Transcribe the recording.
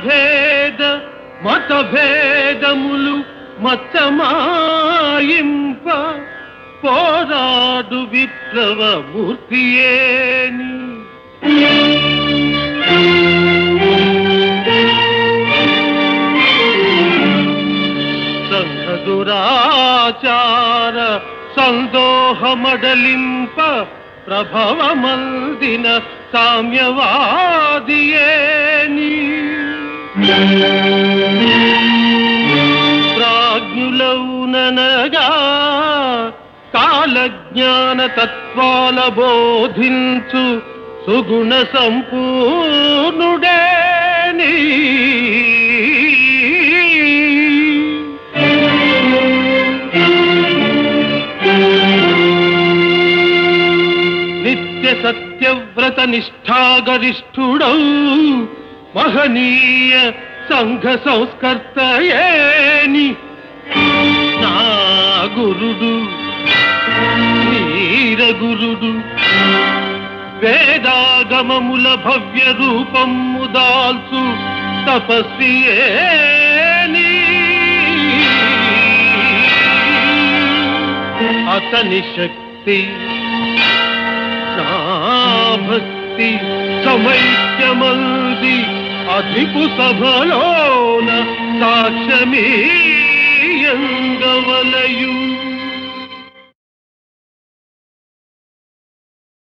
భేద మత భేదములు మచ్చమాయింప పోరాడు విప్లవ మూర్తియేని సంఘ దురాచార సందోహమడలింప ప్రభవమందిన సామ్యవాదియేని ప్రాజ్ఞులౌననగా కాలజ్ఞాన తత్వాల బోధించు సుగుణ సంపూర్ణుడేని నిత్య సత్యవ్రత నిష్ఠాగరిష్ఠుడౌ మహనీయ సంఘ సంస్కర్తయేని నా గురుడు వీరగురుడు వేదాగమముల భవ్య రూపము దాల్చు తపస్వియేని అతని శక్తి నా భక్తి సమైక్యమంది అధిపు సభలోన సాక్ష్యమీయంగవలయు